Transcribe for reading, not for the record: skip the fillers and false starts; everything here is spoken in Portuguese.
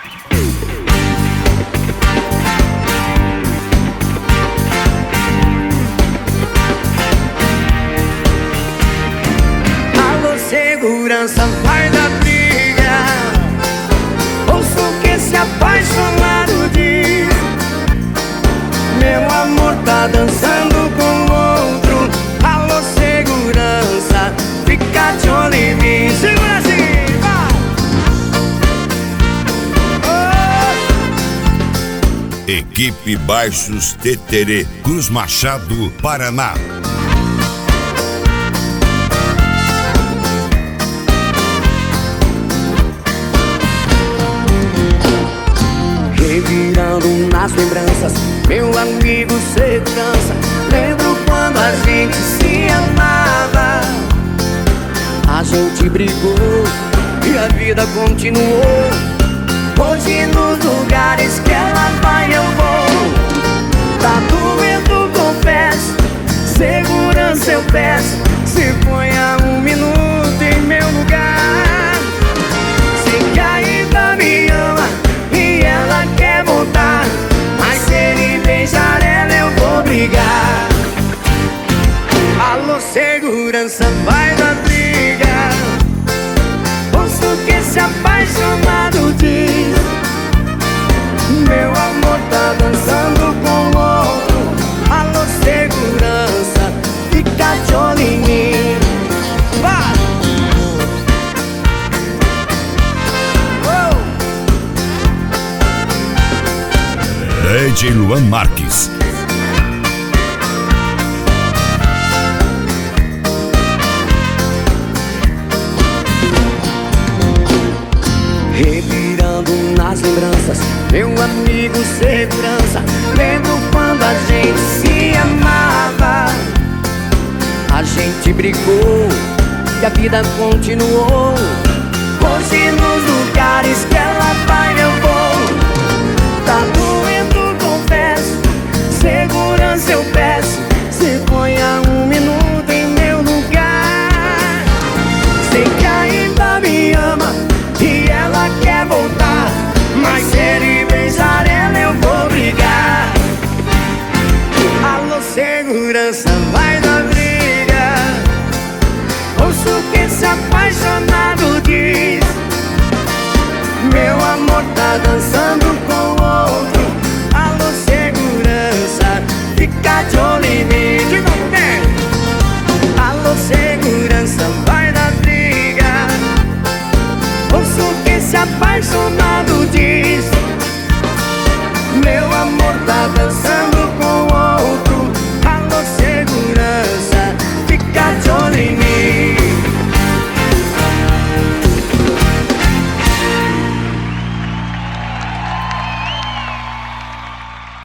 Alô, segurança, vai dar briga. Ouço o que esse apaixonado diz. Meu amor tá dançando com outro. Alô, segurança, fica de olho em mim. Segura assim, vai! Equipe Baixos Teterê, Cruz Machado, Paraná. Revirando nas lembranças, meu amigo segurança. Lembro quando a gente se amava. A gente brigou e a vida continuou. Hoje nos lugares que ela vai eu vou. Tá doendo, confesso. Segurança eu peço. Se ponha um minuto em meu lugar. Sei que ainda me ama e ela quer voltar, mas se ele beijar ela eu vou brigar. Alô, segurança, vai dar briga. Ouço o que esse apaixonado diz. Meu amor tá dançando com outro. Alô, segurança, fica de olho em mim. Vai! DJ Luan Marques. Revirando nas lembranças, meu amigo segurança. Lembro quando a gente se amava. A gente brigou e a vida continuou. Hoje nos lugares que ela vai eu vou. Tá doendo, confesso. Segurança eu peço. Se ponha um minuto em meu lugar. Sei que ainda me ama e ela quer voltar, mas se ele beijar ela eu vou brigar. Alô, segurança, vai dar briga. Ouço o que esse apaixonado diz. Meu amor tá dançando com outro. Alô, segurança, fica de olho em mim. De novo, né? Alô, segurança, vai dar briga. Ouço o que esse apaixonado diz. Meu amor tá dançando